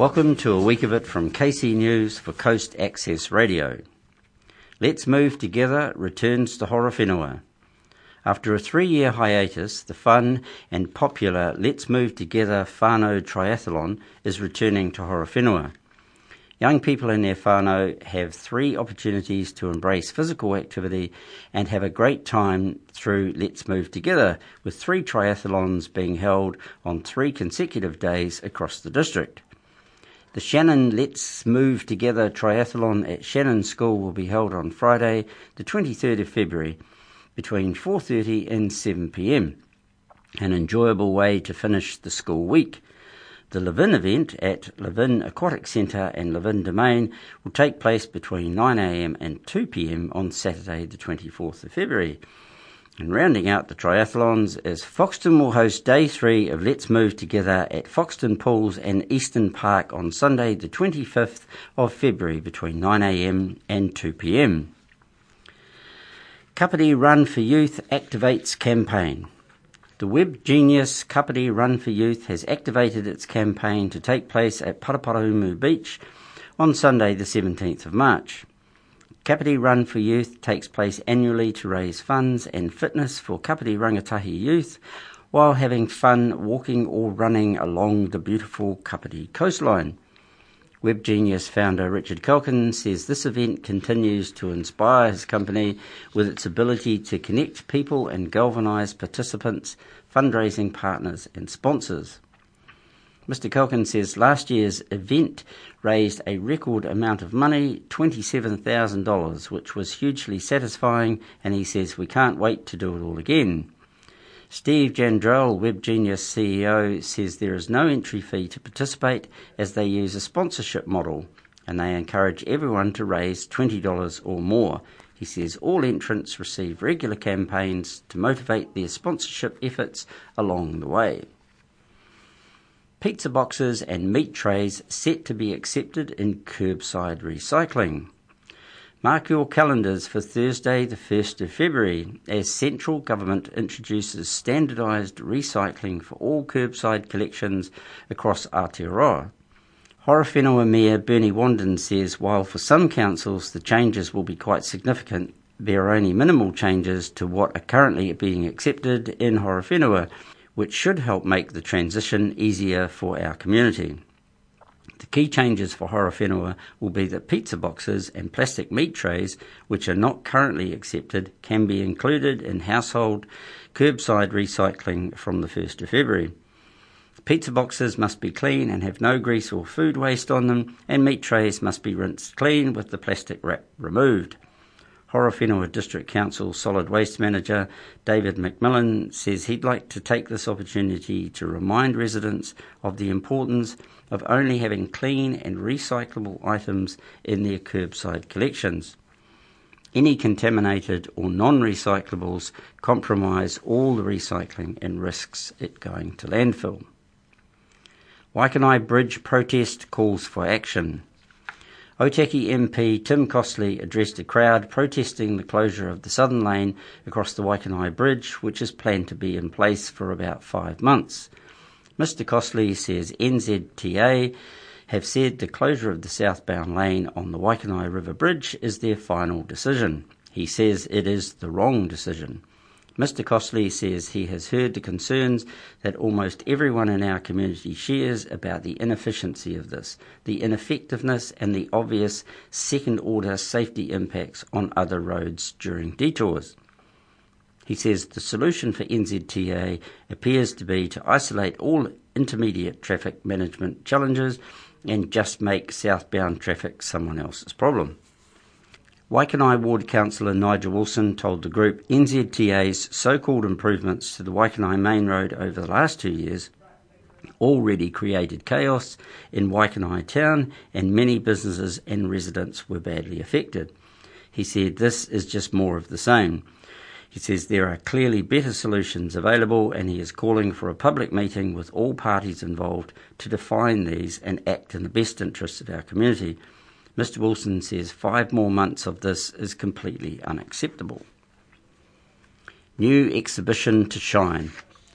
Welcome to a week of it from KC News for Coast Access Radio. Let's Move Together returns to Horowhenua. After a 3-year hiatus, the fun and popular Let's Move Together whānau triathlon is returning to Horowhenua. Young people in their whānau have 3 opportunities to embrace physical activity and have a great time through Let's Move Together, with 3 triathlons being held on 3 consecutive days across the district. The Shannon Let's Move Together triathlon at Shannon School will be held on Friday, the 23rd of February, between 4:30 and 7 p.m. An enjoyable way to finish the school week. The Levin event at Levin Aquatic Centre and Levin Domain will take place between 9 a.m. and 2 p.m. on Saturday, the 24th of February. And rounding out the triathlons is Foxton will host Day 3 of Let's Move Together at Foxton Pools and Eastern Park on Sunday the 25th of February between 9 a.m. and 2 p.m. Kapiti Run for Youth activates campaign. The Web Genius Kapiti Run for Youth has activated its campaign to take place at Paraparaumu Beach on Sunday the 17th of March. Kapiti Run for Youth takes place annually to raise funds and fitness for Kapiti Rangatahi youth while having fun walking or running along the beautiful Kapiti coastline. Web Genius founder Richard Kelkin says this event continues to inspire his company with its ability to connect people and galvanise participants, fundraising partners and sponsors. Mr. Kelkin says last year's event raised a record amount of money, $27,000, which was hugely satisfying, and he says we can't wait to do it all again. Steve Jandrell, Web Genius CEO, says there is no entry fee to participate as they use a sponsorship model, and they encourage everyone to raise $20 or more. He says all entrants receive regular campaigns to motivate their sponsorship efforts along the way. Pizza boxes and meat trays set to be accepted in curbside recycling. Mark your calendars for Thursday the 1st of February as central government introduces standardised recycling for all curbside collections across Aotearoa. Horowhenua Mayor Bernie Wanden says while for some councils the changes will be quite significant, there are only minimal changes to what are currently being accepted in Horowhenua, which should help make the transition easier for our community. The key changes for Horowhenua will be that pizza boxes and plastic meat trays, which are not currently accepted, can be included in household curbside recycling from the 1st of February. Pizza boxes must be clean and have no grease or food waste on them, and meat trays must be rinsed clean with the plastic wrap removed. Horowhenua District Council Solid Waste Manager David McMillan says he'd like to take this opportunity to remind residents of the importance of only having clean and recyclable items in their curbside collections. Any contaminated or non-recyclables compromise all the recycling and risks it going to landfill. Waikanae Bridge protest calls for action. Otaki MP Tim Costley addressed a crowd protesting the closure of the southern lane across the Waikanae Bridge, which is planned to be in place for about 5 months. Mr. Costley says NZTA have said the closure of the southbound lane on the Waikanae River Bridge is their final decision. He says it is the wrong decision. Mr. Costley says he has heard the concerns that almost everyone in our community shares about the inefficiency of this, the ineffectiveness and the obvious second-order safety impacts on other roads during detours. He says the solution for NZTA appears to be to isolate all intermediate traffic management challenges and just make southbound traffic someone else's problem. Waikanae Ward Councillor Nigel Wilson told the group NZTA's so-called improvements to the Waikanae Main Road over the last 2 years already created chaos in Waikanae town and many businesses and residents were badly affected. He said this is just more of the same. He says there are clearly better solutions available and he is calling for a public meeting with all parties involved to define these and act in the best interests of our community. Mr. Wilson says 5 more months of this is completely unacceptable. New exhibition to shine.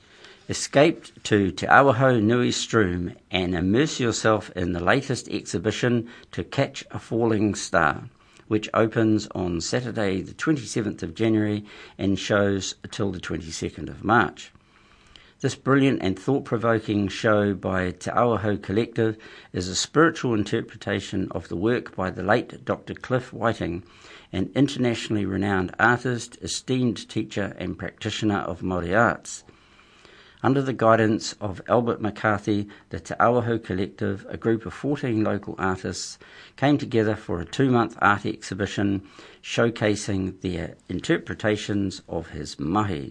Escape to Te Awaho Nui Stroom and immerse yourself in the latest exhibition To Catch a Falling Star, which opens on Saturday the 27th of January and shows till the 22nd of March. This brilliant and thought-provoking show by Te Awaho Collective is a spiritual interpretation of the work by the late Dr. Cliff Whiting, an internationally renowned artist, esteemed teacher and practitioner of Māori arts. Under the guidance of Albert McCarthy, the Te Awaho Collective, a group of 14 local artists, came together for a 2-month art exhibition showcasing their interpretations of his mahi.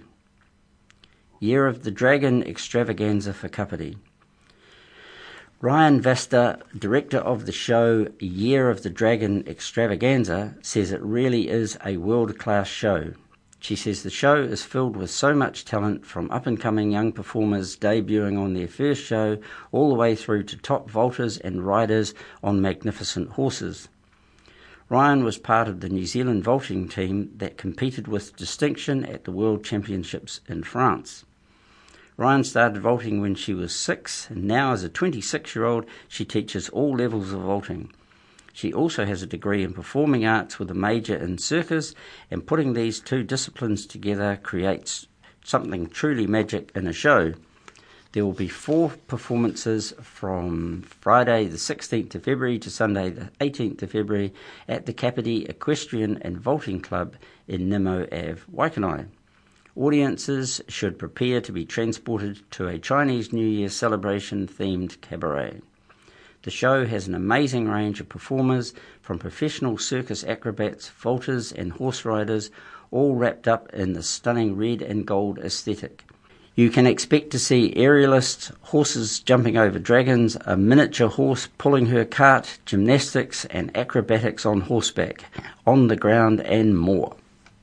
Year of the Dragon extravaganza for Kapiti. Ryan Vasta, director of the show Year of the Dragon extravaganza, says it really is a world-class show. She says the show is filled with so much talent, from up-and-coming young performers debuting on their first show all the way through to top vaulters and riders on magnificent horses. Ryan was part of the New Zealand vaulting team that competed with distinction at the World Championships in France. Ryan started vaulting when she was 6, and now as a 26-year-old she teaches all levels of vaulting. She also has a degree in performing arts with a major in circus, and putting these two disciplines together creates something truly magic in a show. There will be 4 performances from Friday the 16th of February to Sunday the 18th of February at the Kapiti Equestrian and Vaulting Club in Nemo Ave, Waikanae. Audiences should prepare to be transported to a Chinese New Year celebration themed cabaret. The show has an amazing range of performers, from professional circus acrobats, vaulters and horse riders, all wrapped up in the stunning red and gold aesthetic. You can expect to see aerialists, horses jumping over dragons, a miniature horse pulling her cart, gymnastics and acrobatics on horseback, on the ground and more.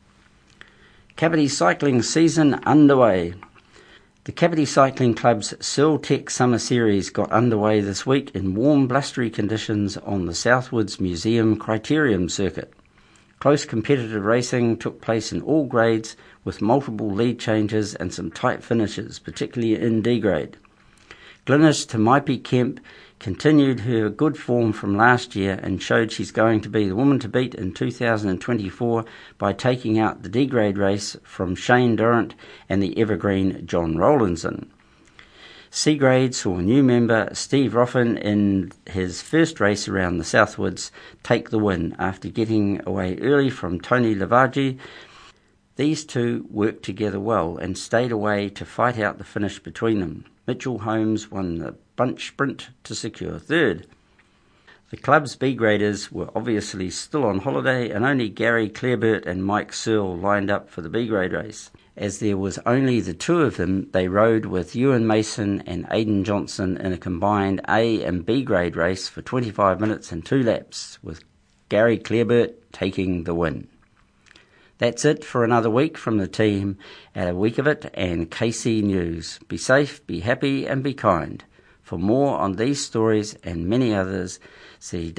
Kapiti cycling season underway. The Kapiti Cycling Club's Searle Tech Summer Series got underway this week in warm, blustery conditions on the Southwoods Museum Criterium circuit. Close competitive racing took place in all grades, with multiple lead changes and some tight finishes, particularly in D grade. Glynis Tamaipi Kemp continued her good form from last year and showed she's going to be the woman to beat in 2024 by taking out the D grade race from Shane Durrant and the evergreen John Rowlandson. C grade saw new member Steve Roffin in his first race around the Southwoods take the win after getting away early from Tony Lavaji. These two worked together well and stayed away to fight out the finish between them. Mitchell Holmes won the bunch sprint to secure third. The club's B graders were obviously still on holiday, and only Gary Clareburt and Mike Searle lined up for the B grade race. As there was only the 2 of them, they rode with Ewan Mason and Aidan Johnson in a combined A and B grade race for 25 minutes and 2 laps, with Gary Clareburt taking the win. That's it for another week from the team at A Week of It and KC News. Be safe, be happy and be kind. For more on these stories and many others, see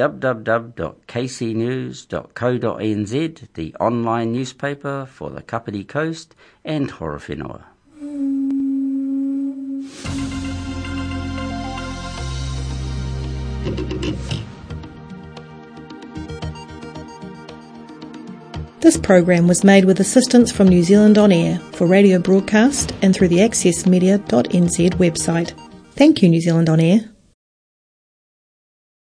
www.kcnews.co.nz, the online newspaper for the Kapiti Coast and Horowhenua. This program was made with assistance from New Zealand On Air for radio broadcast and through the accessmedia.nz website. Thank you, New Zealand On Air.